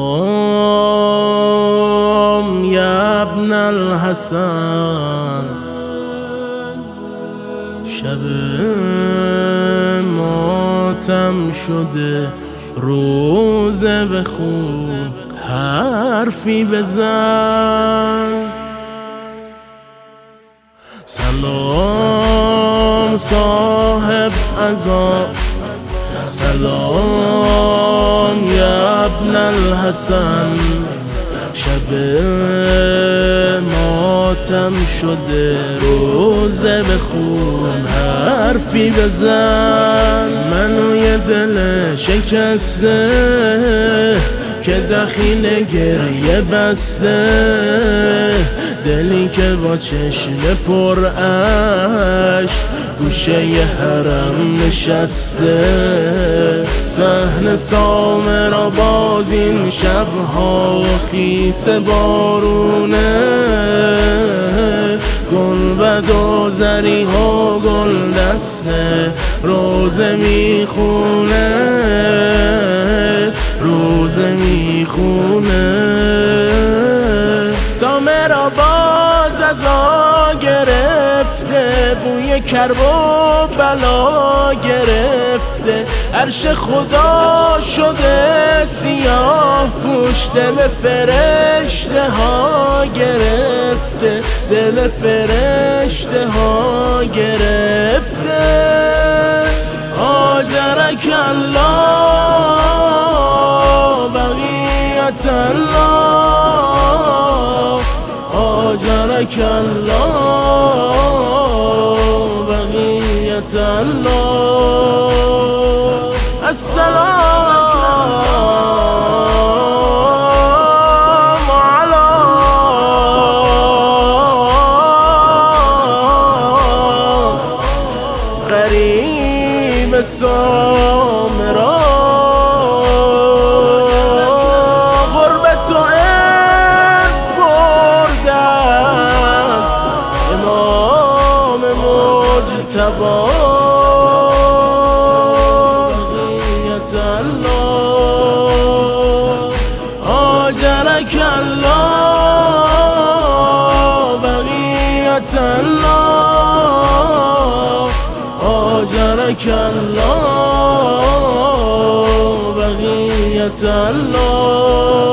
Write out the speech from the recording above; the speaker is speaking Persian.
سلام یا ابن الحسن، شب ماتم شده روزه بخون حرفی بزن. سلام صاحب عزا، سلام یا ابن الحسن، شب ماتم شده روزه بخون حرفی بزن. منو یه دل شکسته که دخیل گریه بسته، دلی که با چشم پر اشک گوشه ی حرم نشسته. صحن سامرا باز این شبها خیس بارونه، گلبد و زری ها گل دسته روزه میخونه، روزه میخونه. سامرا باز ازا گرفته، بوی کرب و بلا گرفته، عرش خدا شده سیاه پوش، دل فرشته ها گرفته، دل فرشته ها گرفته. آجرک الله بقیت الله، آجرک الله بقیت الله. السلام علی غریب سامرا، غربت و ارث برده است امام مجتبی. آجرک الله بقیت الله، آجرک الله بقیت الله.